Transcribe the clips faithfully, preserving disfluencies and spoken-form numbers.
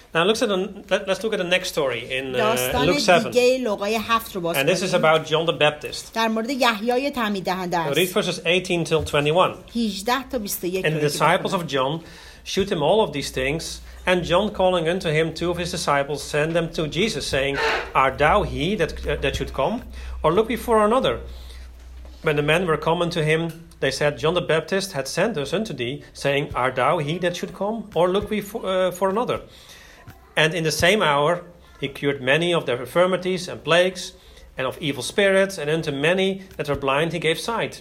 Now let's look at the, let, let's look at the next story in uh, داستان Luke seven. دیگه لوقای هفت رو باز And this is کنیم. about John the Baptist. در مورد یحیای تعمید دهنده Read است. verses eighteen till twenty-one. هجده تا بیست و یک. And the disciples of John shewed him all of these things. And John, calling unto him two of his disciples, sent them to Jesus, saying, Art thou he that, uh, that should come? Or look we for another? When the men were come unto him, they said, John the Baptist had sent us unto thee, saying, Art thou he that should come? Or look we for, uh, for another? And in the same hour he cured many of their infirmities and plagues, and of evil spirits, and unto many that were blind he gave sight.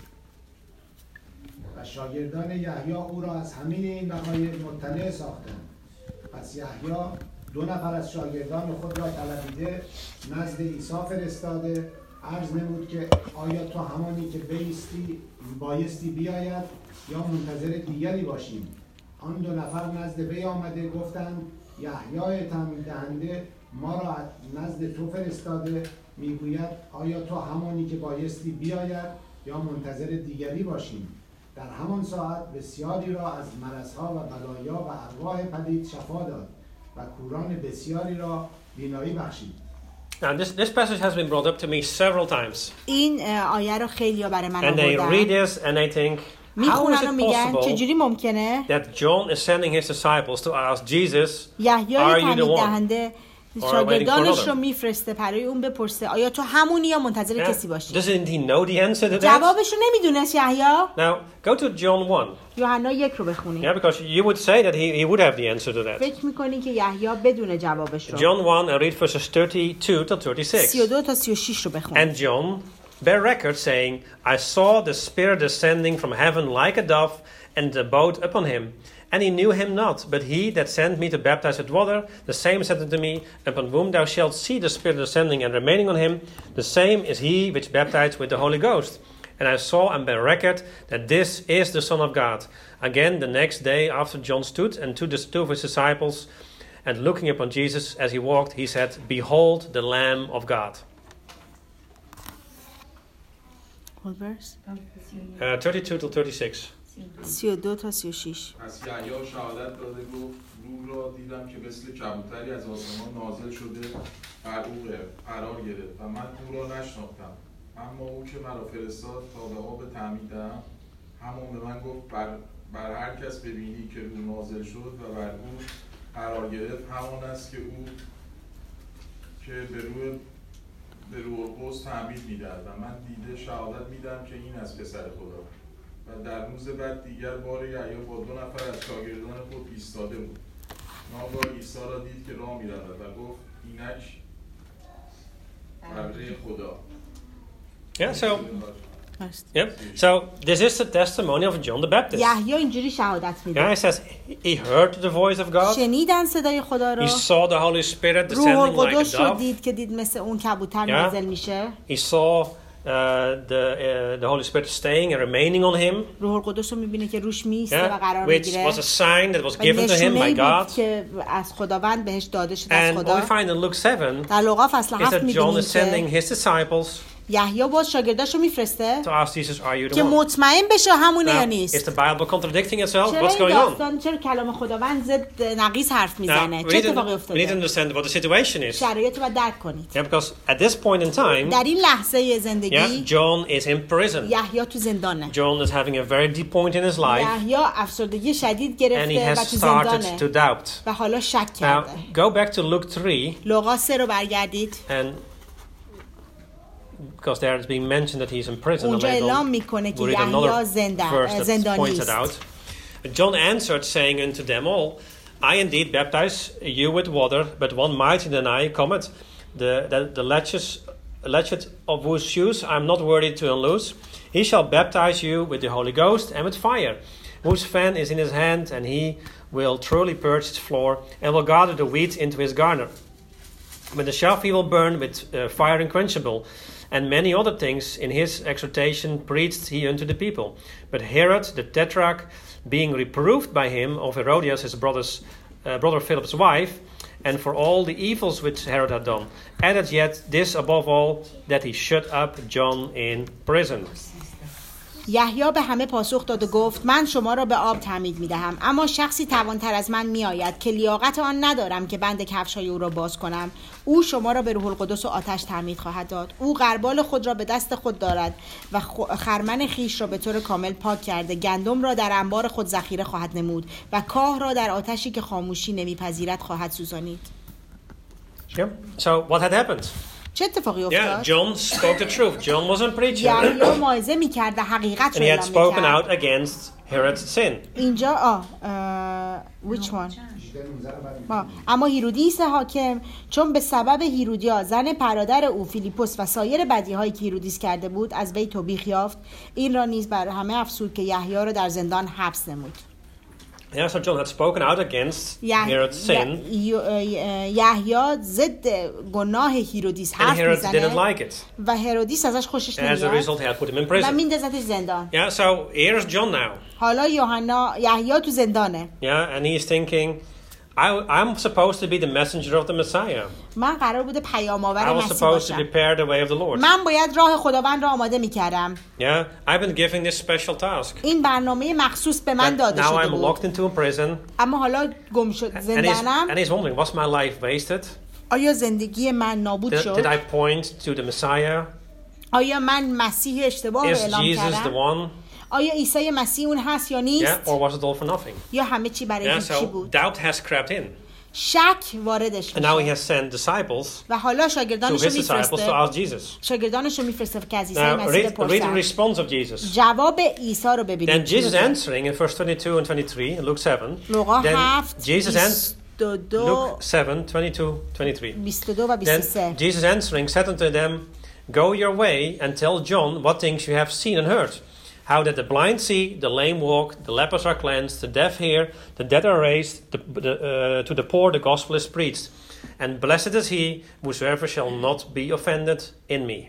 و شاگردان یحیی او را از همین این وقایع مطلع ساختند. پس یحیی دو نفر از شاگردان خود را طلبیده نزد عیسی فرستاده عرض نمود که آیا تو همانی که بایستی بایستی بیاید یا منتظر دیگری باشیم؟ آن دو نفر نزد وی آمده گفتند یحیی تعمید دهنده ما را نزد تو فرستاده میگوید آیا تو همانی که بایستی بیاید یا منتظر دیگری باشیم؟ در همان ساعت بسیاری را از مرضها و بلایا و ارواح پلید شفا داد و کوران بسیاری را بینایی بخشید. Now this, this passage has been brought up to me several times. این آیه رو خیلی برای من And they read آوردن. this and they think, how is میخونن و it میگن possible چجوری ممکنه that John is sending his disciples to ask Jesus, یحیای are you the تعمید one? دهنده Or شاگردانش waiting for رو میفرسته برای اون بپرسه آیا تو همونی یا منتظر Yeah. کسی باشی؟ Doesn't he know the answer to that? جوابش رو نمیدونست یحیی. Now, go to John one. یوحنا یک رو بخونیم. Yeah, because you would say that he, he would have the answer to that. فکر میکنی که یحیی بدون جوابش رو. John one, and read verses thirty-two till thirty-six. سی و دو تا سی و شش رو بخون. And John bare record, saying, I saw the Spirit descending from heaven like a dove, and abode upon him. And he knew him not, but he that sent me to baptize with water, the same said unto me, Upon whom thou shalt see the Spirit descending and remaining on him, the same is he which baptized with the Holy Ghost. And I saw and bare record that this is the Son of God. Again, the next day after John stood, and to the two of his disciples, and looking upon Jesus as he walked, he said, Behold the Lamb of God. What verse؟ Uh, thirty-two till thirty-six. سی و دو تا سی و شش. پس یحیی شهادت داده گفت روح را دیدم که مثل کبوتری از آسمان نازل شده بر او قرار گرفت و من او را نشناختم، اما او که مرا فرستاد تا به آب تعمید دهم همون به من گفت بر, بر هر کس ببینی که روح نازل شد و بر او قرار گرفت همان است که او که به روح به روح القدس تعمید می‌دهد و من دیده شهادت میدم که این از پسر خدا. و در روز بعد دیگر بار یحیی با دو نفر از شاگردان خود ایستاده بود. ناگاه عیسی را دید که راه می‌رود و گفت اینک بره خدا. Yeah, so yep. So this is the testimony of John the Baptist. یحیی اینجوری شهادت Yeah, میده. he says he heard the voice of God. شنیدن صدای خدا رو. He saw the Holy Spirit روح descending like a القدس رو dove. دید که دید مثل اون کبوتر Yeah. نازل میشه. He saw uh, the uh, the Holy Spirit staying and remaining on him. روح القدس رو میبینه که روش میسته و Yeah, قرار which میگیره. was a sign that was و given to him by نشونه‌ای بود God. که از خداوند بهش داده شده از And what خدا. we find in Luke seven در لوقا فصل is هفت that John میبینیم is sending که his disciples یحیی باز شاگرداش رو میفرسته to ask Jesus, "Are you the که one?" مطمئن بشه همونه یا Now, is نیست. the Bible contradicting itself? چرا What's این going on? داستان چرا کلام خداوند ضد نقیض حرف Now, میزنه؟ we چه need, to, اتفاقی we need to افتاده؟ understand what the situation is. شرایط رو باید درک کنید. Yeah, because at this point in time, در این لحظه yeah, زندگی John is in prison. یحیی تو زندانه. John is having a very deep point in his life, یحیی افسردگی شدید and he گرفته و has تو started زندانه to doubt. و حالا شک Now, کرده. go back to Luke three, لوقا سه رو برگردید. and because there it's being mentioned that he's in prison, and اونجا later اعلام on میکنه که we'll read یحیی another زنده verse that زندانی points it است. out. John answered, saying unto them all, I indeed baptize you with water, but one mightier than I cometh, the, the, the latchet, latchet of whose shoes I am not worthy to unloose. He shall baptize you with the Holy Ghost and with fire, whose fan is in his hand, and he will truly purge its floor, and will gather the wheat into his garner. But the chaff he will burn with uh, fire unquenchable. And many other things in his exhortation preached he unto the people. But Herod the Tetrarch, being reproved by him of Herodias his brother's, uh, brother Philip's wife, and for all the evils which Herod had done, added yet this above all, that he shut up John in prison. یحیی به همه پاسخ داد و گفت من شما را به آب تعمید می‌دهم، اما شخصی توانتر از من می‌آید که لیاقت آن ندارم که بند کفش‌های او را باز کنم. او شما را به روح القدس و آتش تعمید خواهد داد. او غربال خود را به دست خود دارد و خرمن خیش را به طور کامل پاک کرده. گندم را در انبار خود ذخیره خواهد نمود و کاه را در آتشی که خاموشی نمیپذیرد خواهد سوزانید. Yeah. So what had happened? چه اتفاقی Yeah, افتاد؟ John spoke the truth. John wasn't preaching. یحیی موعظه می‌کرد و حقیقت And را he had اعلام spoken می‌کرد. out against Herod's sin. اینجا آه اه، which one؟ هجده نوزده رو بعد آه. اما هیرودیس حاکم چون به سبب هیرودیا زن برادر او فیلیپوس و سایر بدیهایی که هیرودیس کرده بود از وی توبیخ یافت، این را نیز بر همه افسود که یحیی را در زندان حبس نمود. Yeah, so John had spoken out against Herod's sin, یحیی ضد گناه هیرودیس and حرف Herod didn't میزنه like it. و هرودیس ازش خوشش And as a نمیاد result, he had put him in و prison. میندازتش زندان. Yeah, so here's John now. حالا یوحنا یحیی تو زندانه. Yeah, and he's thinking, I, I'm supposed to be the messenger of the Messiah. من قرار بوده پیام آور I was مسیح supposed to باشم. prepare the way of the Lord. من باید راه خداوند را آماده میکردم. Yeah, I've been given this special task. این برنامه مخصوص به من But داده now شده I'm بود. locked into a prison. اما حالا گم شد And he's, زندانم. and he's wondering, was my life wasted? آیا زندگی من نابود Did, did شد؟ I point to the Messiah? آیا من مسیح اشتباه رو Is اعلام Jesus the کردم؟ one? آیا عیسی مسیح اون هست یا نیست؟ Yeah, or was it all for nothing? یا همه چی برای Yeah, هیچی so بود؟ doubt has crept in. شک واردش And now he میشه has sent disciples و حالا to شاگردانش رو his disciples to میفرسته ask Jesus. شاگردانش رو میفرسته که از عیسی Now, مسیح read, read the بپرسن. response of Jesus. جواب عیسی رو ببینید. Then چی Jesus بوده؟ answering in verse twenty-two and twenty-three in Luke seven. لوقا Then هفت Jesus answered. بیست و دو Luke seven, twenty-two, twenty-three. بیست و دو و بیست و Then سه. Jesus answering said unto them, Go your way and tell John what things you have seen and heard. How that the blind see, the lame walk, the lepers are cleansed, the deaf hear, the dead are raised, the, the, uh, to the poor the gospel is preached. And blessed is he whosoever shall not be offended in me.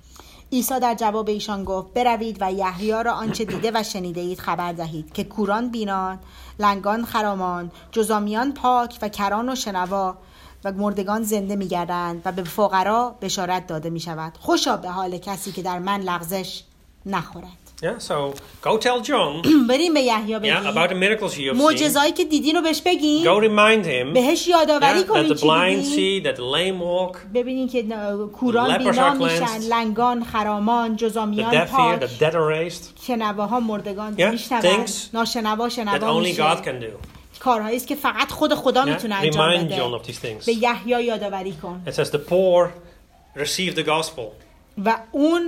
عیسی در جواب ایشان گفت بروید و یحیی را آنچه دیده و شنیده اید خبر دهید که کوران بینان، لنگان خرامان، جزامیان پاک و کران و شنوا و مردگان زنده می‌گردند و به فقرا بشارت داده می‌شود. خوشا به حال کسی که در من لغزش نخورد. Yeah, so go tell John بریم به یحیی yeah, about the بگیم miracles you have seen. معجزه‌ای که دیدین رو بهش بگین. Go remind him بهش یادآوری yeah, that کنین the چی blind دیدین. see, that the lame walk, ببینین که کوران lepers بینا are میشن، cleansed, لنگان خرامان، the جزامیان deaf hear, پاک، the dead are raised. شنواها مردگان Yeah, میشنوند، things ناشنوا That شنوا only میشه. God can do. کارهایی است که فقط خود خدا Yeah? میتونه انجام Remind بده. John of these things. به یحیی یادآوری کن. It says the poor receive the gospel. و اون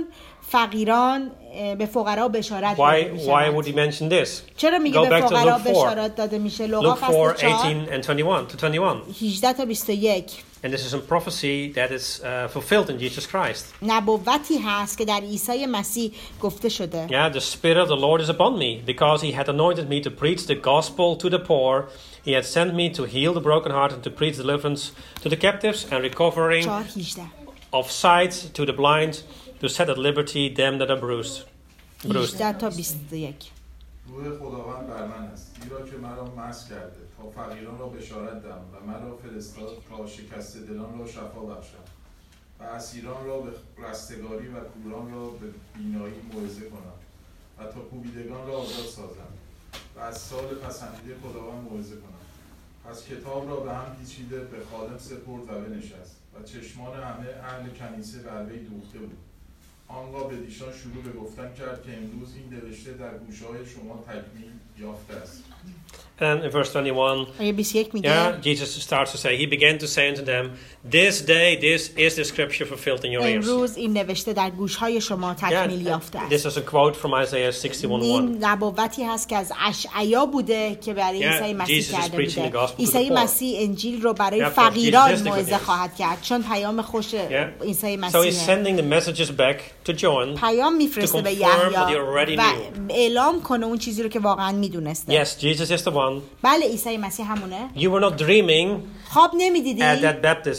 فقیران اه، به فقرا بشارت Why, داده why would he میشود. mention this? چرا میگه Go به back to فقرا Luke four. بشارت داده میشه؟ لوقا Luke four, فصل چهار eighteen and twenty-one to twenty-one. هجده تا بیست و یک. And this is a prophecy that is uh, fulfilled in Jesus Christ. نبوتی هست که در عیسی مسیح گفته شده. Yeah, the Spirit of the Lord is upon me, because he had anointed me to preach the gospel to the poor. He had sent me to heal the brokenhearted, to preach deliverance to the captives, and recovering چهار هجده. of sight to the blind, to set at liberty them that are bruised. bruised. هجده تا بیست و یک. روح خداوند بر من است، زیرا که مرا مسح کرده تا فقیران را بشارت دهم و مرا فرستاد تا شکسته دلان را شفا بخشم و اسیران را به رستگاری و کوران را به بینایی موعظه کنم و تا کوبیدگان را آزاد سازم و از سال پسندیده خداوند موعظه کنم. پس کتاب را به هم پیچیده به خادم سپرد و بنشست و چشمان همه اهل کنیسه بر وی دوخته بود. آنگاه به دیشان شروع به گفتن کرد که امروز این نوشته در گوشه‌های شما تکمیل یافته است. And in verse twenty-one, آیه بیست و یک میگه yeah, Jesus starts to say, he began to say unto them, this day, this is the scripture fulfilled in your ears. امروز این نوشته در گوشهای شما تکمیل Yeah, یافته this است. is a quote from Isaiah sixty-one one. این نبوتی هست که از اشعیا بوده که برای Yeah, عیسی مسیح Jesus is کرده preaching بوده. the gospel to عیسی the poor. مسیح انجیل رو برای Yeah, for فقیران Jesus is the good موعظه news. خواهد کرد چون پیام خوش Yeah. عیسی So he's مسیحه. sending the messages back to John. پیام میفرسته to به confirm what he یحیی already و knew. اعلام کنه اون چیزی رو که واقعا میدونسته. Yes, Jesus is the one. بله عیسی مسیح همونه. You were not dreaming خواب نمیدیدی at that baptism.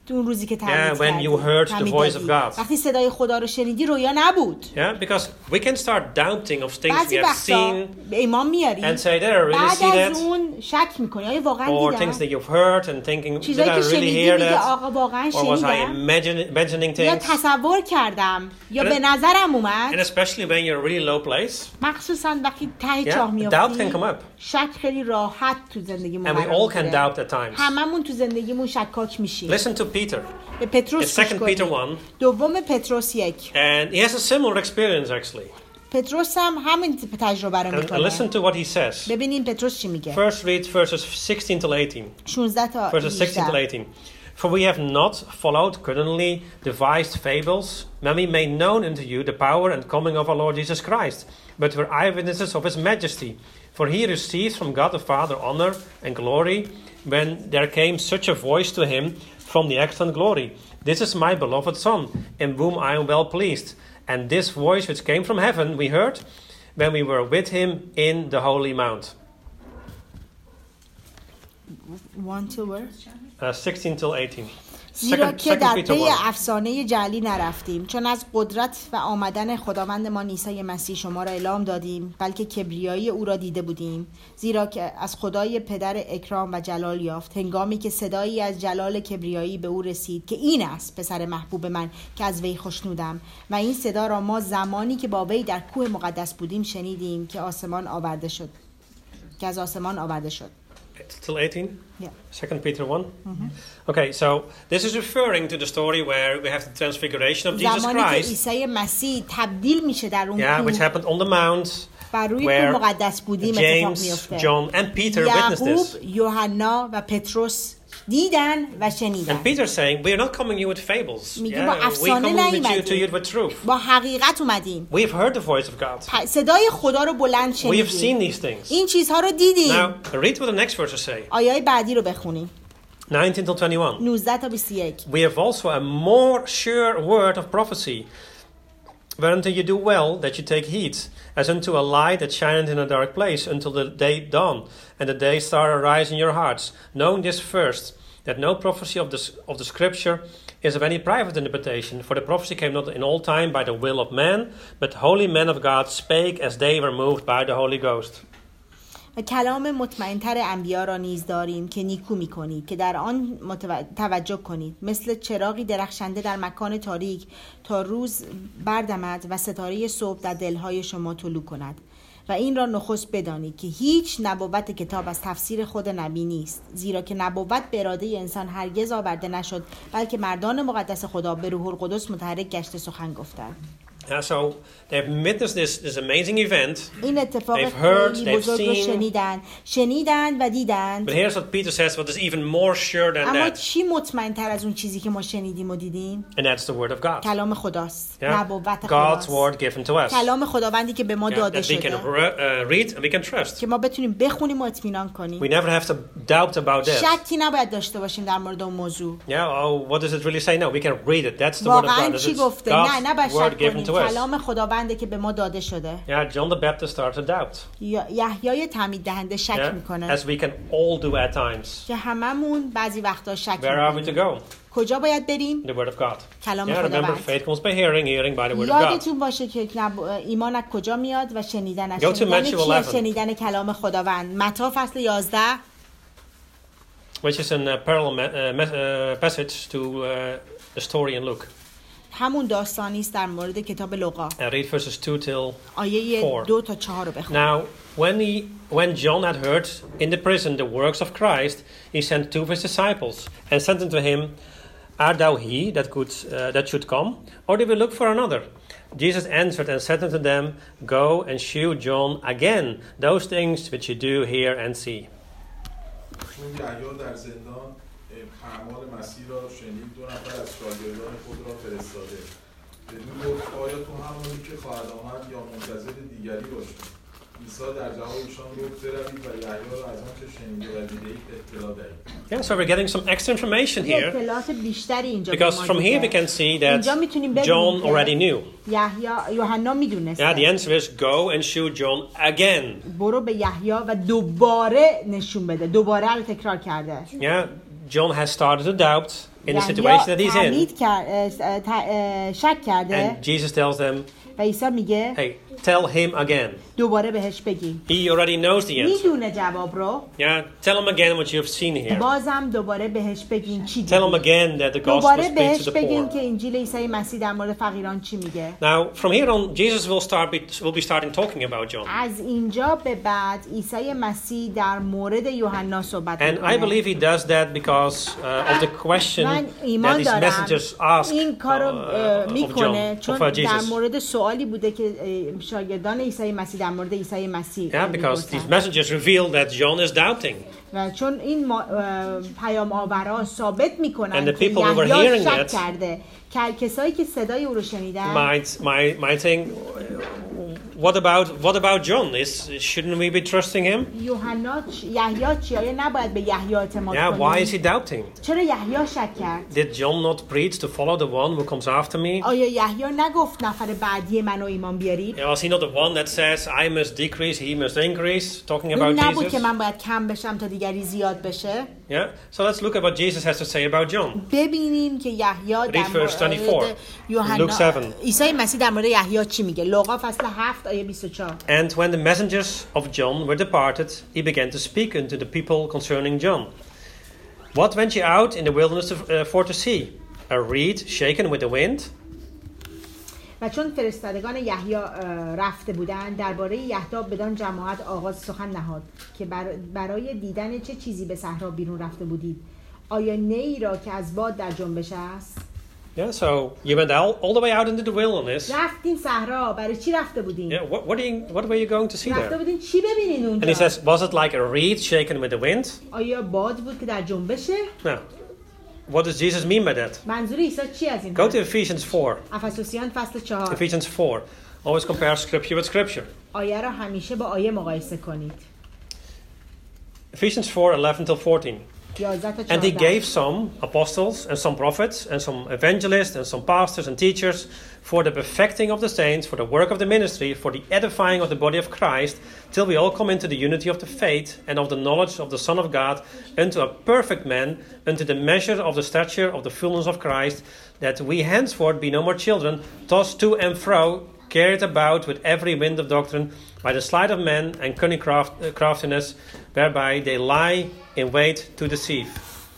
تو اون روزی که تمید Yeah, when you heard the voice of God. وقتی صدای خدا رو شنیدی رویا نبود. Yeah, because we can start doubting of things we بعضی have وقتا seen به ایمان میاری and say, did I really بعد see از that? اون شک میکنی آیا واقعا Or things دیدم؟ that you've heard and thinking, did چیزایی I که really شنیدی hear میگه that? آقا واقعا Or was I شنیدم imagine, imagining یا things? تصور کردم یا And به it- نظرم And اومد. especially when you're in a really low place, مخصوصا وقتی ته yeah, چاه doubt can come میافتی up. شک خیلی راحت تو زندگیمون And we قرار all can می‌گیره. doubt at times. هممون تو زندگیمون شکاک میشیم. Listen to Peter. به In پتروس گوش Second Peter کنید. one, دوم پتروس یک. and he has a similar experience actually. پتروس هم همین تجربه رو And میکنه. listen to what he says. ببینیم پتروس چی میگه. First read verses sixteen till eighteen. شانزده تا Verses sixteen till هجده. eighteen. For we have not followed cunningly devised fables, when we made known unto you the power and coming of our Lord Jesus Christ, but were eyewitnesses of his majesty. For he received from God the Father honor and glory, when there came such a voice to him from the excellent glory. This is my beloved Son, in whom I am well pleased. And this voice which came from heaven we heard, when we were with him in the holy mount. One, two, where? Uh, sixteen till eighteen. زیرا Second, که second در Peter پی one. افسانه جعلی نرفتیم چون از قدرت و آمدن خداوند ما عیسی مسیح شما را اعلام دادیم بلکه کبریایی او را دیده بودیم زیرا که از خدای پدر اکرام و جلال یافت هنگامی که صدایی از جلال کبریایی به او رسید که این است پسر محبوب من که از وی خوشنودم و این صدا را ما زمانی که با وی در کوه مقدس بودیم شنیدیم که آسمان آورده شد که از آسمان آورده شد. Till eighteen? Yeah. Second Peter one? Mm-hmm. Okay, so this is referring to the story where we have the transfiguration of Jesus زمانی که Christ. عیسی مسیح تبدیل میشه در اون Yeah, which کوه happened on the mount و روی کوه where مقدس بودیم اتفاق James, میفته. John and Peter witnessed یعقوب، this. یوحنا و پتروس دیدن و شنیدن. And Peter's saying, we're not coming you with fables. میگه با Yeah, we افسانه come with you to نیومدیم. you with truth. با حقیقت اومدیم. We've heard the voice of God. پ- صدای خدا رو بلند We've seen شنیدیم. these things. این چیزها رو دیدیم. Now, read what the next verses say. آیای بعدی رو بخونیم. nineteen till twenty-one. نوزده تا بیست و یک. We have also a more sure word of prophecy, whereunto you do well that you take heed, as unto a light that shineth in a dark place, until the day dawn, and the day star arise in your hearts, knowing this first, that no prophecy of the, of the Scripture is of any private interpretation, for the prophecy came not in all time by the will of man, but holy men of God spake as they were moved by the Holy Ghost. و کلام مطمئنتر انبیا را نیز داریم که نیکو می کنید که در آن متو... توجه کنید مثل چراغی درخشنده در مکان تاریک تا روز بردمد و ستاره صبح در دلهای شما طلوع کند و این را نخست بدانید که هیچ نبوت کتاب از تفسیر خود نبی نیست زیرا که نبوت به اراده انسان هرگز آورده نشد بلکه مردان مقدس خدا به روح القدس متحرک گشته سخن گفتند. Yeah, so they've witnessed this, this amazing event. این اتفاق They've heard, خیلی they've بزرگ رو seen. شنیدن شنیدن و دیدن. But here's what Peter says, what is even more sure than اما that. چی مطمئن تر از اون چیزی که ما شنیدیم و دیدیم؟ And that's the word of God. کلام خداست. Yeah? نبوت God's خداست. word given to us. کلام خداوندی که به ما Yeah, داده that we can شده re- uh, read and we can trust. که ما بتونیم بخونیم و اطمینان We کنیم. never have to doubt about that. شکی نباید داشته باشیم در مورد اون موضوع. Yeah, oh, what does it really say? No, we can read it. That's the word of God. واقعا It's چی گفته؟ نه نباید God's word شک given کنیم. to us. کلام خداونده که به ما داده شده. Yeah, John the Baptist started to doubt. یا- یحیای تعمید دهنده شک Yeah, میکنه. as we can all do at times. که هممون بعضی وقتا شک Where are we to میکنیم. go? کجا باید بریم؟ The word of God. کلام Yeah, remember, خداوند. faith comes by hearing, hearing by the word of God. یادتون باشه که نب... ایمان از کجا میاد و شنیدن از Go to شنیدن Matthew کیه؟ eleven. شنیدن کلام خداوند. متی فصل یازده Which is a uh, parallel ma- uh, me- uh, passage to uh, the story in Luke. همون داستانی است در مورد کتاب لوقا. Uh, read verses two till آیه four. دو تا چهار رو بخون. Now, when he, when John had heard in the prison the works of Christ, he sent two of his disciples and said unto him, Art thou he that could uh, that should come, or do we look for another? Jesus answered and said unto them, Go and shew John again those things which you do hear and see. چون یحیی در زندان اعمال مسیح را شنید دو نفر از شاگردان خود را فرستاده بدون گفت آیا تو همانی که خواهد آمد یا منتظر دیگری باشی عیسی در جواب ایشان گفت بروید و یحیی را از آنچه شنیده و دیده‌اید اطلاع دهید. Yeah, so we're getting some extra information یه here اطلاعات بیشتری اینجا because به ما from here we دیده. can see اینجا that میتونیم بدونیم John که already knew. یحیی یوحنا Yeah, the میدونسته. answer is go and shew John again. برو به یحیی و دوباره نشون بده. دوباره رو تکرار کرده. Yeah, John has started to doubt in the یحیی situation that he's in. تمید کرد- اه، ت- اه، شک کرده And Jesus tells them, و عیسی میگه hey, tell him again. دوباره بهش بگی. He already knows the answer. میدونه جواب رو. Yeah, tell him again what you have seen here. بازم دوباره بهش بگین چی Tell him دیدی. again that the gospel دوباره speaks to بهش the بگین poor. که انجیل عیسی مسیح در مورد فقیران چی میگه. Now, from here on, Jesus will start be, will be starting talking about John. از اینجا به بعد عیسی مسیح در مورد یوحنا صحبت And I میکنه. believe he does that because uh, of the question من that ایمان these دارم messengers ask این کارو اه، uh, of میکنه John, چون of uh, در Jesus. مورد سوالی بوده که اه، شاگردان عیسی مسیح در مورد عیسی مسیح Yeah, because these می‌پرسن. messengers reveal that John is doubting. و چون این ما- اه، پیام آورا ثابت And میکنن the که people who were یحیی hearing شک it کرده که کسایی که صدای او رو شنیدن Might, might, might think, what about, what about John? Is, shouldn't we be trusting him? یوحنا چ- یحیی چی؟ آیا نباید به یحیی اعتماد Yeah, why is he کنیم؟ doubting? چرا یحیی شک کرد؟ Did John not preach to follow the one who comes after me? آیا یحیی نگفت نفر بعدی منو ایمان بیارید؟ Yeah, was he not the one that says, I must decrease, he must increase? Talking about اون نبود Jesus? که من باید کم بشم تا دیگری زیاد بشه؟ Yeah, so let's look at what Jesus has to say about John. ببینیم که یحیی در Read verse twenty-four. مورد یوحنا Luke seven. عیسی مسیح در مورد یحیی چی میگه؟ لوقا فصل هفت آیه بیست و چهار. And when the messengers of John were departed, he began to speak unto the people concerning John. What went ye out in the wilderness of, uh, for to see? A reed shaken with the wind? و چون فرستادگان یحیی اه، رفته بودند درباره یحیی بدان جماعت آغاز سخن نهاد که بر- برای دیدن چه چیزی به صحرا بیرون رفته بودید؟ آیا نی را که از باد در جنبش است؟ Yeah, so you went all, all the way out into the wilderness. رفتین صحرا برای چی رفته بودین؟ Yeah, what, what, are you, what were you going to see رفته there? بودین چی ببینین And he اونجا؟ says, was it like a reed shaken with the wind? آیا باد بود که در جنبشه؟ No. What does Jesus mean by that? منظور عیسی چی از این؟ Go to Ephesians four. افسوسیان فصل چهار. Ephesians four. Always compare scripture with scripture. آیه را همیشه با آیه مقایسه کنید. Ephesians four, eleven till fourteen. یازده تا And he چهارده. gave some apostles and some prophets and some evangelists and some pastors and teachers for the perfecting of the saints, for the work of the ministry, for the edifying of the body of Christ, till we all come into the unity of the faith and of the knowledge of the Son of God, unto a perfect man, unto the measure of the stature of the fullness of Christ, that we henceforth be no more children, tossed to and fro, carried about with every wind of doctrine, by the sleight of men and cunning craft, uh, craftiness, whereby they lie in wait to deceive.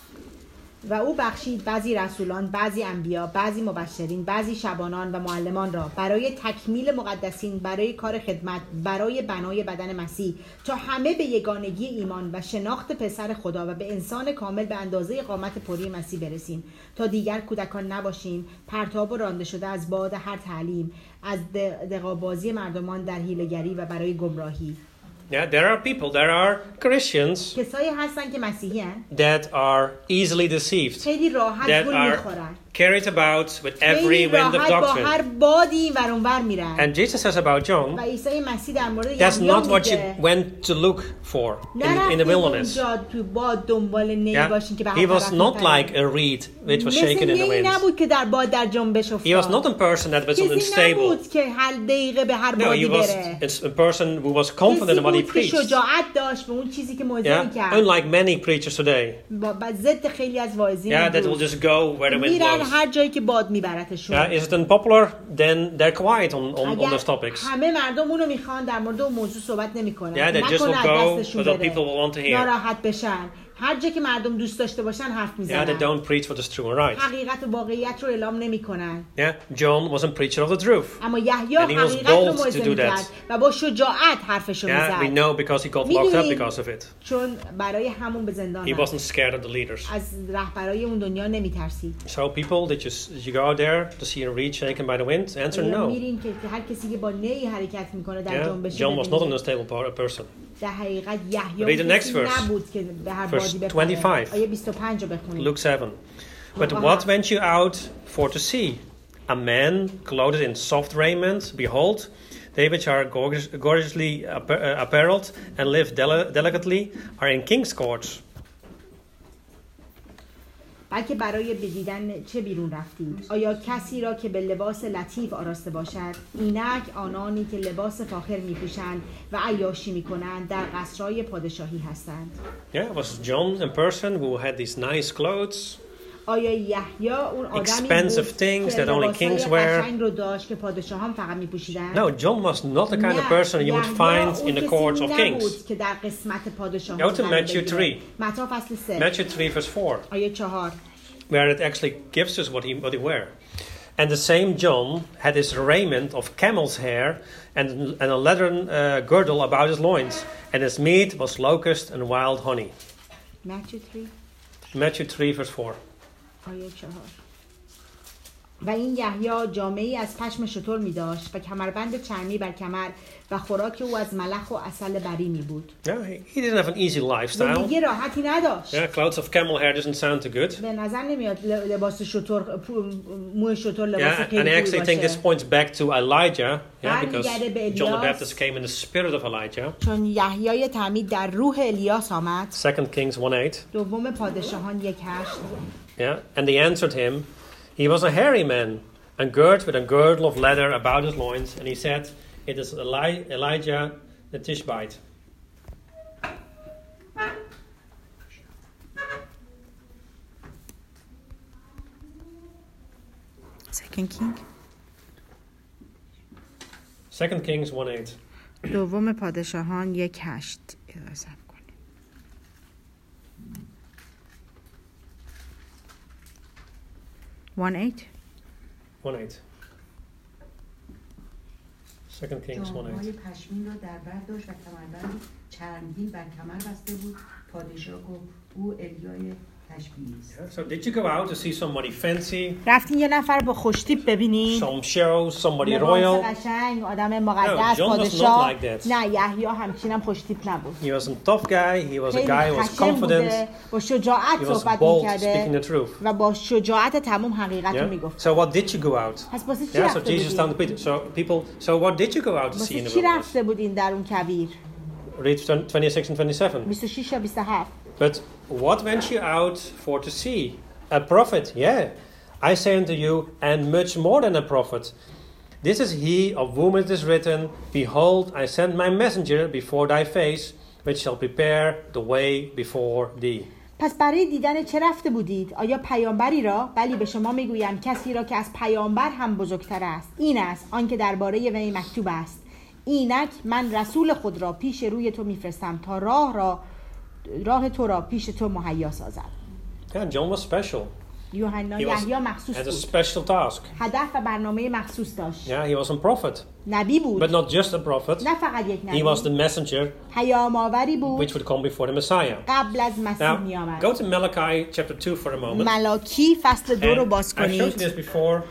و او بخشید بعضی رسولان، بعضی انبیا، بعضی مبشرین، بعضی شبانان و معلمان را برای تکمیل مقدسین، برای کار خدمت، برای بنای بدن مسیح، تا همه به یگانگی ایمان و شناخت پسر خدا و به انسان کامل به اندازه قامت پری مسیح برسیم، تا دیگر کودکان نباشیم، پرتاب و رانده شده از باد هر تعلیم، از دغابازی مردمان در حیله‌گری و برای گمراهی. Yeah, there are people, there are Christians کسایی هستن که مسیحی هن that are easily deceived, خیلی راحت that گول are میخورن، carried about with every خیلی wind of راحت با هر doctrine. بادی این ور اون ور میرن. And Jesus says about و John, عیسی مسیح در مورد that's یحیی not what you میگه went to look for in, in the نرفتید wilderness. اونجا تو باد دنبال نی Yeah? باشین که به He هر was طرف not می‌پرید. like a reed which was مثل shaken in the نی wind. نبود که در باد در جنبش He was not افتاد. a person that was کسی unstable. نبود که هر دقیقه به هر No, بادی he was بره. it's a person who was confident کسی in what he بود که preached. شجاعت داشت به اون چیزی که موعظه Yeah, میکرد. unlike many preachers today. با با ضد خیلی از واعظین Yeah, that will امروز. just go where the wind میرن blows. هر جایی که باد میبرتشون. Yeah, is it unpopular? Then they're quiet on, on, on اگر those topics. همه مردم اونو میخوان در مورد اون موضوع صحبت نمیکنن. Yeah, they just will go with what people will want to hear. ناراحت بشن. هر جا که مردم دوست داشته باشن حرف Yeah, they میزنن. don't preach what is true and right. حقیقت و واقعیت رو اعلام نمیکنن. Yeah, John was a preacher of the truth. اما یحیی And he was حقیقت رو bold to موعظه do میکرد that. و با شجاعت حرفشو Yeah, we میزد. know because he got locked up می‌دونیم because of it. چون برای همون به زندان He رفت. wasn't scared of the leaders. از رهبرای اون دنیا نمیترسید. So people, did you, did you go out there to see a reed shaken by the wind? Answer آیا no. میرین که هر کسی که با نی حرکت میکنه در Yeah, جنبش John was not an ببینید. unstable par- person. در حقیقت یحیی Read the اون next کسی verse. نبود که به هر Verse بادی بپره. twenty-five. آیه بیست و پنج رو بخونید. Luke seven. But Luke what seven. went you out for to see? A man clothed in soft raiment? Behold, they which are gorgeous, gorgeously appa- uh, apparelled and live deli- delicately are in king's courts. بلکه برای بدیدن چه بیرون رفتید؟ آیا کسی را که به لباس لطیف آراسته باشد؟ اینک آنانی که لباس فاخر می‌پوشند و عیاشی می‌کنند در قصرهای پادشاهی هستند. Yeah, it was John in person who had these nice clothes. آیا یحیی اون آدمی Expensive بود things که that only لباسهای kings wear. قشنگ رو داشت که پادشاهان فقط می‌پوشیدند؟ No, John was not the kind of نه، person you would یحیی find اون in the کسی courts of نبود kings. که در قسمت پادشاهان Go to قرار Matthew بگیره. three. متی فصل سه. Matthew three verse four, آیه چهار. where it actually gives us what he what he wear. And the same John had his raiment of camel's hair and, and a leathern uh, girdle about his loins, and his meat was locust and wild honey. Matthew three. Matthew three verse four. آیه چهار. و این یحیی جامه‌ای از پشم شتر می داشت و کمربند چرمی بر کمر و خوراک او از ملخ و عسل بری می بود. Yeah, he, he didn't have an easy lifestyle. زندگی راحتی نداشت. Yeah, clothes of camel hair doesn't sound too good. به نظر نمیاد لباس شتر موی شتر لباس Yeah, خیلی and I خوبی actually think this باشه. points back to Elijah, yeah, because برمیگرده به John the الیاس. Baptist came in the spirit of Elijah. چون یحیی تعمید در روح الیاس آمد. Second Kings one eight. دوم پادشاهان یک هشت. Yeah, and they answered him, he was a hairy man, and girt with a girdle of leather about his loins, and he said, it is Eli- Elijah the Tishbite. Second King. Second Kings one eight. دوم پادشاهان یک هشت. one eight. one eight. Second Kings one جامه‌های eight. پشمین را در بر داشت و کمربند چرمگین بر کمر بسته بود. پادشاه گفت او الیای تشبیهی است. Yeah, so did you go out to see somebody fancy, رفتین یه نفر با خوشتیپ ببینین؟ some show, somebody لباس royal? قشنگ، آدم No, مقدس، John was not پادشاه. like that. نه یحیی همچین هم خوشتیپ نبود. He was a tough guy, he was a خیلی guy who was خشن بوده، confident, با شجاعت he was صحبت bold, speaking میکرده the truth. و با شجاعت تمام حقیقت رو Yeah? میگفت. So what did you go out? پس واسه چی Yeah, so رفته Jesus told بودین؟ Peter. So people, so what did you go out to see in واسه the چی wilderness? رفته بودین در اون کویر؟ Read twenty-six and twenty-seven. بیست و شش یا بیست و هفت. But what went you out for to see? A prophet, yeah. I say unto you, and much more than a prophet. This is he of whom it is written, Behold, I send my messenger before thy face, which shall prepare the way before thee. پس برای دیدن چه رفته بودید؟ آیا پیامبری را؟ بلی به شما میگویم کسی را که از پیامبر هم بزرگتر است. این است آنکه درباره وی مکتوب است. اینک من رسول خود را پیش روی تو میفرستم تا راه را راه تو را پیش تو مهیا سازد. Yeah, John was special. یوحنا He was, یحیی مخصوص had a بود. special task. هدف و برنامه مخصوص داشت. Yeah, he was a prophet. نبی بود. But not just a prophet. نه فقط یک He نبی. was the messenger پیام‌آوری which بود would come before the Messiah. قبل از مسیح Now, می آمد. go to Malachi chapter two for a moment. ملاکی فصل دو رو And باز I've showed you کنید. this before.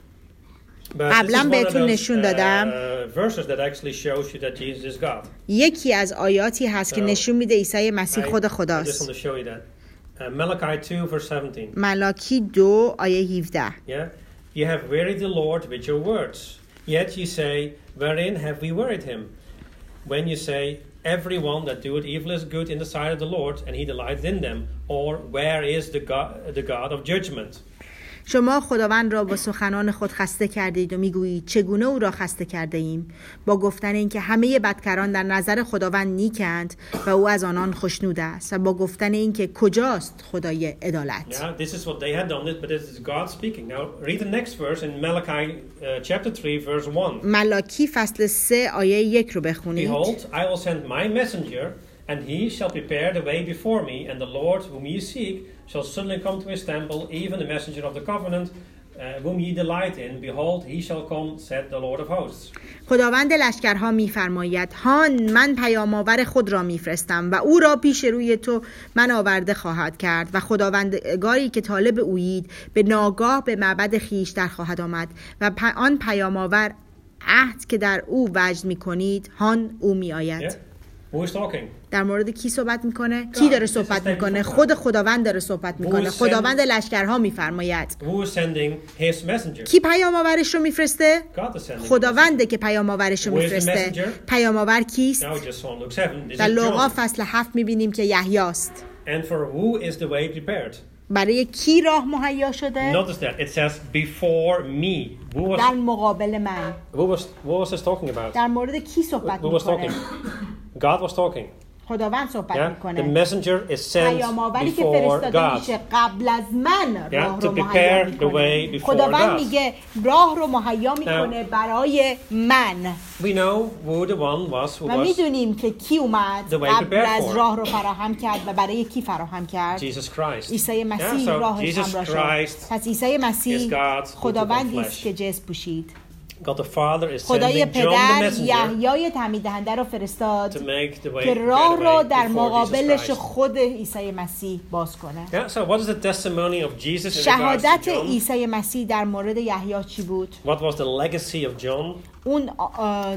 But this is قبلا one of بهتون those نشون دادم. uh, verses that actually shows you that Jesus is God. یکی از آیاتی هست که So, نشون میده عیسی مسیح I- خود I just want خداست. to show you that. Uh, Malachi two verse seventeen. ملاکی دو آیه هفده. Yeah, you have wearied the Lord with your words. Yet you say, wherein have we wearied him? When you say, everyone that doeth evil is good in the sight of the Lord, and he delighteth in them. Or where is the God, the God of judgment? شما خداوند را با سخنان خود خسته کردید و میگویید چگونه او را خسته کرده ایم با گفتن اینکه همه بدکران در نظر خداوند نیکند و او از آنان خوشنود است و با گفتن اینکه کجاست خدای عدالت. Yeah, this is what they had done, but this is God speaking. Now read the next verse in Malachi uh, chapter three verse one. ملاکی فصل سه آیه یک رو بخونید. Behold, I will send my messenger, and he shall prepare the way before me, and the Lord whom ye seek shall suddenly come to his temple, even the messenger of the covenant, uh, whom ye delight in. Behold, he shall come, said the Lord of hosts. خداوند لشکرها می‌فرماید هان من پیام‌آور خود را می‌فرستم و او را پیش روی تو من آورده خواهد کرد و خداوندگاری که طالب اویید به ناگاه به معبد خیش در خواهد آمد و آن پیام‌آور عهد که در او وجد می‌کنید هان او می‌آید. Yeah? Who is talking? در مورد کی صحبت میکنه؟ کی داره صحبت میکنه؟ خود خداوند داره صحبت میکنه. خداوند لشکرها میفرماید. Who is sending his messenger? کی پیام آورش رو میفرسته؟ God is sending. خداونده که پیام آورش رو Who is the میفرسته. messenger? پیام آور کیست؟ Now we just saw in Luke seven. This در is لوقا John. فصل هفت میبینیم که یحیی است. And for who is the way prepared? برای کی راه مهیا شده؟ Notice that. It says before me. Who was, در مقابل من. who was, what was this talking about? در مورد کی صحبت Who was میکنه؟ talking? God was talking. خداوند صحبت Yeah? The میکنه. messenger is sent پیام آوری که before فرستاده God. میشه قبل از من Yeah, راه to رو مهیا prepare the way میکنه. before خداوند God. میگه راه رو مهیا میکنه برای من. We know who the one was who و was میدونیم که کی اومد the way قبل prepared از for. راه رو فراهم کرد و برای کی فراهم کرد؟ Jesus Christ. عیسی Yeah, مسیح so راهش Jesus همراه شد. Christ پس عیسی مسیح is God who took on خداوندی است flesh. که جسم پوشید. God the Father is خدای sending John the پدر messenger یحیای تعمید دهنده را to فرستاد make the way, که prepare راه the را way در before Jesus مقابلش Christ. خود عیسی مسیح باز کنه. Yeah, so what is the testimony of Jesus in regards to شهادت John? عیسی مسیح در مورد یحیی چی بود؟ What was the legacy of John? اون آ- آ-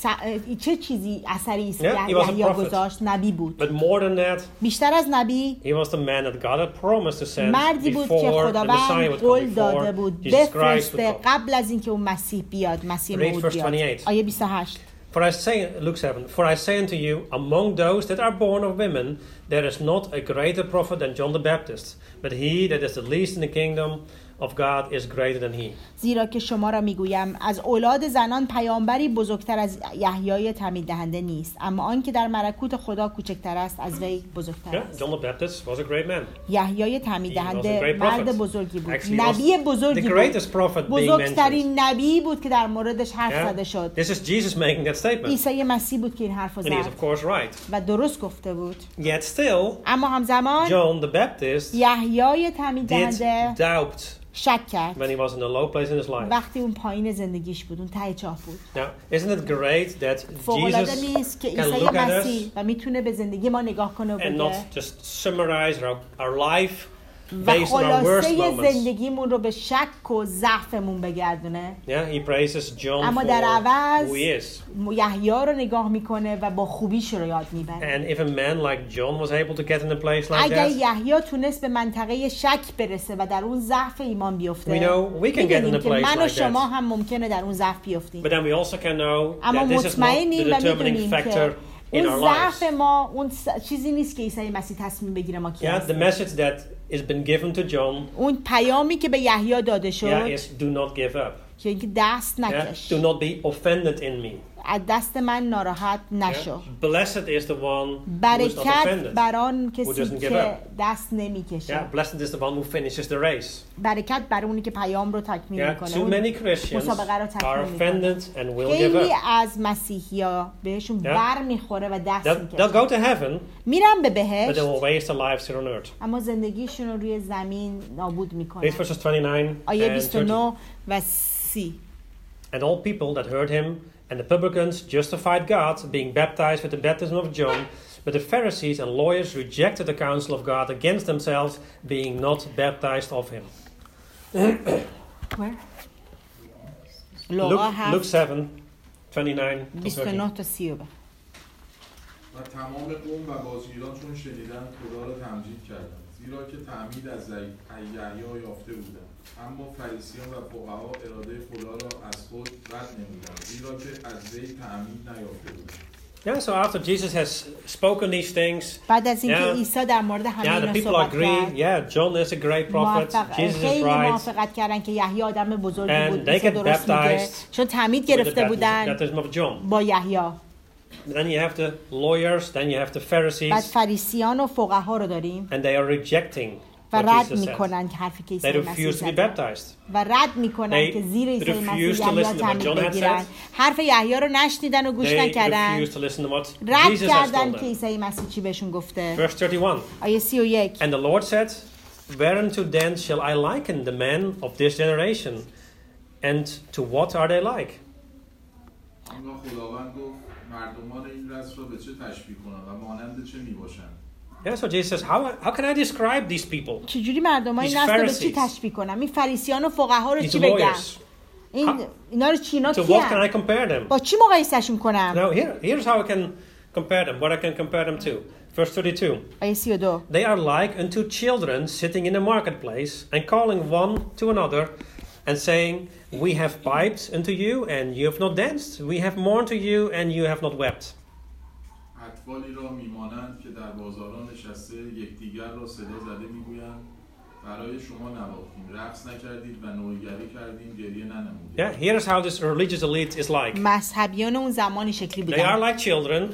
س- چه چیزی اثری عیسی Yeah, he was a یحیی prophet. گذاشت؟ نبی بود. But more than that, بیشتر از نبی he was the man that God had promised to send مردی بود که before the Messiah خداوند would قول come, داده before بود Jesus Christ would بفرسته come. قبل از اینکه اون مسیح بیاد، مسیح Read موعود verse بیاد. twenty-eight. آیه بیست و هشت. For I say, Luke seven, for I say unto you, among those that are born of women, there is not a greater prophet than John the Baptist, but he that is the least in the kingdom of God is greater than he. زیرا که شما را میگویم از اولاد زنان پیامبری بزرگتر از یحیای تعمید دهنده نیست، اما آن که در ملکوت خدا کوچکتر است از وی بزرگتر Yeah, است. John the Baptist was a great man. یحیای تعمید He was a دهنده great مرد prophet. بزرگی بود، Actually, he was نبی the بزرگی greatest بود، prophet being mentioned. بزرگترین نبی بود که در موردش حرف Yeah? زده شد. This is Jesus making that statement. عیسی مسیح بود که این حرف رو And he is زد of course right. و درست گفته بود. Yet still, اما همزمان John the Baptist یحیای تعمید did دهنده doubt شک کرد when he was in a low place in his life. وقتی اون پایین زندگیش بود، اون ته چاه بود. Now, isn't it great that فوق‌العاده Jesus نیست که can عیسی look at مسیح us و میتونه به زندگی ما نگاه کنه و and بگه not just summarize our, our life و based on our worst خلاصه moments? زندگیمون رو به شک و ضعفمون بگردونه. Yeah, he praises John اما در for عوض who he is. یحیی رو نگاه میکنه و با خوبیش رو یاد میبره. And if a man like John was able to get in a place like اگر that, یحیی تونست به منطقه شک برسه و در اون ضعف ایمان بیفته، we know we can get in a می‌دونیم که place من و like شما that. هم ممکنه در اون ضعف بیفتیم. But then we also can know اما that this is not the مطمئنیم و determining میدونیم factor که in اون our ضعف lives. ما اون س- چیزی نیست که عیسی مسیح تصمیم بگیره ما کی Yeah, the هستیم. message that has been given to John, اون پیامی که به یحیی داده yeah, شد is do not give up. که اینکه دست Yeah, نکش، do not be offended in me. از دست من ناراحت نشو. Yeah? Blessed is the one who is not برکت offended. بر آن Who کسی doesn't give که up. دست نمیکشه. Yeah, blessed is the one who finishes the race. برکت بر اونی که پیام رو تکمیل Yeah, میکنه. too اون many Christians مسابقه رو are تکمیل میکنه. offended and will give خیلی up. از مسیحیا بهشون Yeah. بر میخوره و دست They'll, they'll میکشه. go to heaven, میرن به but بهشت they will waste their lives here on earth. اما زندگیشون رو روی زمین نابود میکنن. Read verses twenty-nine آیه and بیست و thirty. نه و سی. And all people that heard him and the publicans justified God, being baptized with the baptism of John. But the Pharisees and lawyers rejected the counsel of God against themselves, being not baptized of him. Where? Luke, لوقا Luke هفت seven, twenty-nine to بیست و thirty. نه تا سی و بعد. و تمام قوم و بازگیران چون شنیدن خدا را تمجید کردند، زیرا که تعمید از یحیی یافته بودند. اما فریسیان و فقها اراده خدا را از خود رد نمودند، زیرا که از وی تعمید نیافته بودند. Yeah, so after Jesus has spoken these things, بعد از اینکه Yeah. عیسی در مورد همه yeah, the اینا people صحبت agree, کرد، yeah, John is a great prophet, موفق- Jesus is خیلی right, موافقت کردن که یحیی آدم بزرگی And بود، they عیسی get درست میگه، baptized چون تعمید with the گرفته baptism, بودن baptism of John. با یحیی. Then you have the lawyers, then you have the بعد Pharisees, فریسیان و فقها رو داریم and they are rejecting و what رد Jesus said. میکنن که حرفی که They عیسی مسیح refuse to be زد baptized. و رد میکنن They که زیر عیسی مسیح refuse to یحیی listen to what تعمید John had بگیرن. said. حرف یحیی رو نشنیدن و گوش They نکردن، refuse to listen to what رد Jesus has کردن told که them. عیسی مسیح چی بهشون گفته. Verse thirty-one. آیه سی و یک. And the Lord said, Whereunto then shall I liken the men of this generation? And to what are they like? آنگاه خداوند گفت مردمان این رسل را به چه تشبیه کنم و مانند چه میباشند؟ Yeah, so Jesus says, how, how can I describe these people? چجوری مردمای These نسل رو به چی Pharisees. تشبیه کنم؟ این فریسیان و فقها رو These چی بگم؟ lawyers. این اینا رو چی اینا To کی what can I هن؟ compare them? با چی مقایسهشون کنم؟ Now, here, here's how I can compare them, what I can compare them to. Verse thirty-two. آیه سی و دو. They are like unto children sitting in the marketplace and calling one to another and saying, We have piped unto you and you have not danced. We have mourned to you and you have not wept. اطفالی را میمانند که در بازاران نشسته یکدیگر را صدا زده میگویند برای شما نواختیم، رقص نکردید و نوحه‌گری کردیم، گریه ننمودید. Yeah, here's how this religious elite is like. مذهبیان اون زمانی شکلی They are بودن like children,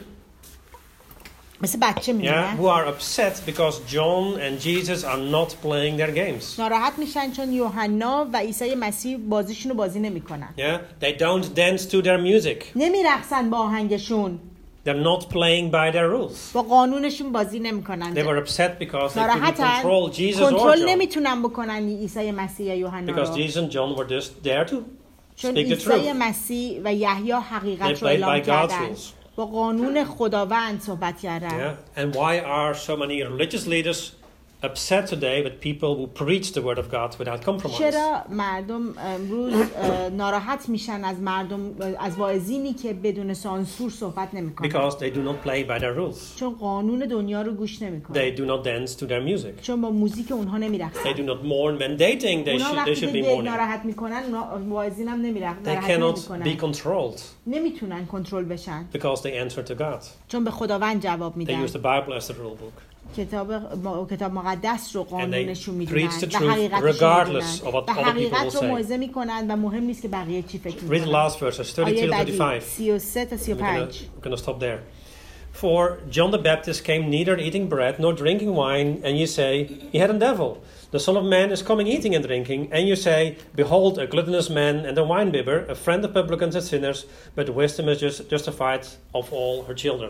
مثل بچه yeah, میمونن who are upset because John and Jesus are not playing their games. ناراحت میشن چون یوحنا و عیسی مسیح بازیشون رو بازی نمیکنن Yeah, they don't dance to their music. نمیرقصن با آهنگشون They're not playing by their rules. با قانونشون بازی نمیکنن They were upset because they couldn't ناراحتن control Jesus or کنترل John. نمیتونن بکنن عیسی مسیح یا یوحنا Because رو Jesus and John were just there to چون speak the عیسی truth. مسیح و یحیی They حقیقت رو played اعلام by God's کردن rules. با قانون خداوند صحبت کردن Yeah. And why are so many religious leaders upset today with people who preach the word of God without compromise? چرا مردم امروز اه، ناراحت میشن از مردم از واعظینی که بدون سانسور صحبت نمیکنن Because they do not play by their rules. چون قانون دنیا رو گوش نمیکنن They do not dance to their music. چون با موزیک اونها They نمیرقصن do not mourn when they think they اونا should, they وقتی should که be دل mourning. ناراحت میکنن اونا واعظین هم نمیرقصن They ناراحت cannot be نمیکنن controlled نمیتونن کنترل بشن because they answer to God. چون به خداوند جواب They میدن use the Bible as the rule book. کتاب ما- کتاب مقدس رو قانونشون میدونن preach the و truth حقیقتشون regardless میدونن of what و other people حقیقت will رو say. موعظه میکنن و مهم نیست که بقیه چی فکر Read the میکنن last verses, thirty-two آیه to بعدی thirty-five. سی و سه تا سی و We're gonna, پنج we're gonna stop there. For John the Baptist came neither eating bread nor drinking wine, and you say, he had a devil. The Son of Man is coming eating and drinking, and you say, behold, a gluttonous man and a winebibber, a friend of publicans and sinners, but wisdom is just justified of all her children.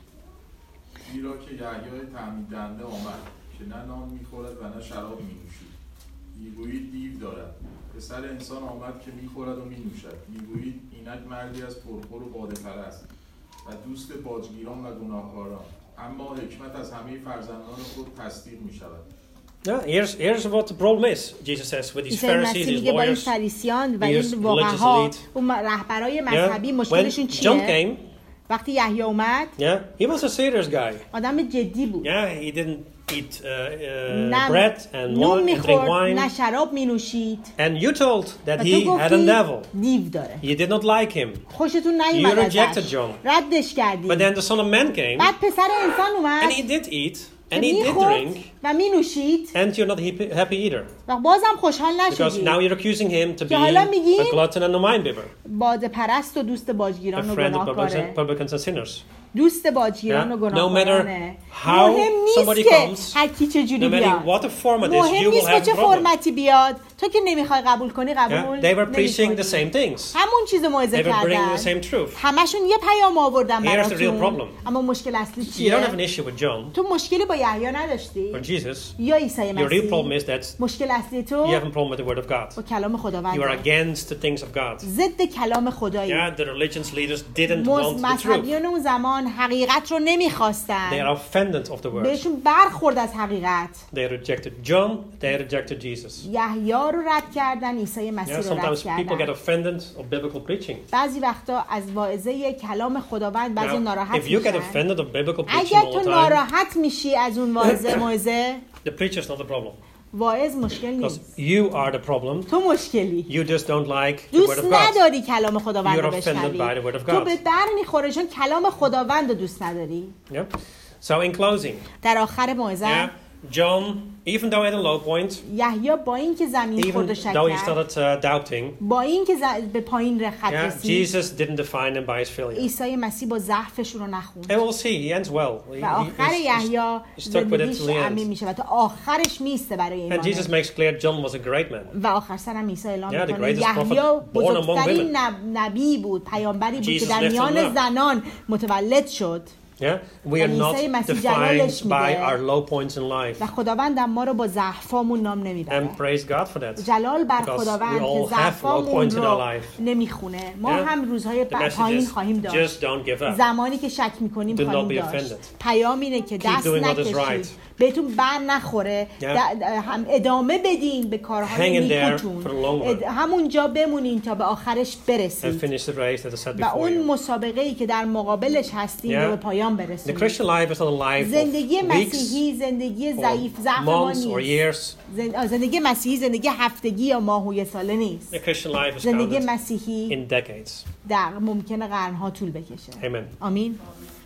زیرا که یحیی تعمید دهنده آمد که نه نان میخورد و نه شراب مینوشید، میگویید دیو دارد. پسر انسان آمد که میخورد و مینوشد، میگویید اینک مردی از پرخور و باده پرست و دوست باجگیران و گناهکاران، اما حکمت از همه فرزندان خود تصدیق میشود. Yeah, here's, here's what the problem is, Jesus says, with these عیسی Pharisees, مسیح these میگه با این lawyers. فریسیان و these این religious واقعا elite. اون رهبرای Yeah. مذهبی When مشکلشون John چیه came, وقتی یحیی اومد yeah, he was a serious guy. آدم جدی بود Yeah, he didn't eat uh, uh, نه bread and نون wine and drink میخورد wine. نه شراب مینوشید And you told that و he تو had a گفتی devil. دیو داره You did not like him. خوشتون You نیومد rejected ازش John. ردش کردی But then the Son of Man came, بعد پسر انسان اومد and he did eat, که and he did میخورد drink, و مینوشید and you're not happy, happy either. و بازم خوشحال Because نشدی now you're accusing him to be که حالا میگین a glutton and a winebibber, باده پرست و دوست a باجگیران و friend of publicans گناهکاره and, publicans and sinners. دوست باجگیران Yeah. و No گناهکارانه matter how مهم somebody نیست که comes, هر کی چه جوری No matter بیاد what the format is, you مهم will نیست با have چه problems. فرمتی بیاد تو که نمیخوای قبول کنی Yeah? قبول They were preaching نمی‌کنی. the same things. همون چیز رو موعظه They were bringing the کردن same truth. همشون یه پیام آوردن Here's the real براتون problem. اما مشکل اصلی You don't have an چیه issue with John تو مشکلی با یحیی نداشتی or Jesus. یا عیسی Your real problem مسیح is that مشکل اصلی you تو have a problem with the word of God. با کلام خداوند You are against the things of God. ضد کلام خدایی Yeah, the religious leaders didn't مز- want the truth. مذهبیان اون زمان حقیقت رو They نمیخواستن are offended of the word. بهشون برخورد از حقیقت They rejected John, they rejected Jesus. یحیی رو رد کردن عیسی مسیح Yeah, رو رد sometimes people get کردن offended of biblical preaching. بعضی وقتا از واعظه کلام خداوند بعضی Now, ناراحت if you get میشن offended of biblical preaching اگر all the تو time, ناراحت میشی از اون واعظه موعظه the preacher's not the problem. واعظ مشکل Because نیست you are the problem. تو مشکلی You just don't like the word دوست of God. نداری کلام خداوند You're رو offended بشنوی by the word of تو God. به بر میخوره چون کلام خداوند رو دوست نداری Yeah. So in closing, در آخر موعظه yeah, John, even though at a low point, یحیی با اینکه زمین خورد و even شک though he کرد started uh, doubting, با اینکه ز- به پایین رخت yeah, رسید Jesus didn't define him by his failure. عیسی مسیح با ضعفش رو نخوند And we'll see, he ends well. He, و آخر he- یحیی he's stuck with it زندگیش till the امین end. میشه و تا آخرش میسته برای And Jesus ایمان makes clear John was a great man. و آخر سرم عیسی اعلام Yeah, the میکنه greatest prophet یحیی born among بزرگترین نب... نبی بود پیامبری بود که Jesus در left him میان up. زنان متولد شد Yeah, we are And not عیسی مسیح defined جلالش by میده. our low points in life. و خداوند ما رو با ضعفامون نام نمیبره And praise God for that. جلال بر Because خداوند we all که have low ضعفامون points in our رو life. نمیخونه ما Yeah. هم روزهای The ب- message پایین is خواهیم داشت just don't give up. زمانی که شک میکنیم Do not خواهیم be داشت offended. پیام اینه که Keep دست doing what is نکشید right. بهتون بر نخوره Yeah. د- هم ادامه بدین به کارهای Hang in there نیکوتون for the long run. اد- همونجا بمونین تا به آخرش And برسید finish the race that is set و before اون you. مسابقه ای که در مقابلش هستین Yeah. رو به پایان The برسونید Christian life is not a life زندگی of weeks مسیحی زندگی or ضعیف ضعف ما months or نیست years. زند- آه، زندگی مسیحی زندگی هفتگی یا ماه و یه ساله نیست The Christian life is زندگی counted مسیحی in decades. در ممکنه قرنها طول بکشه Amen. آمین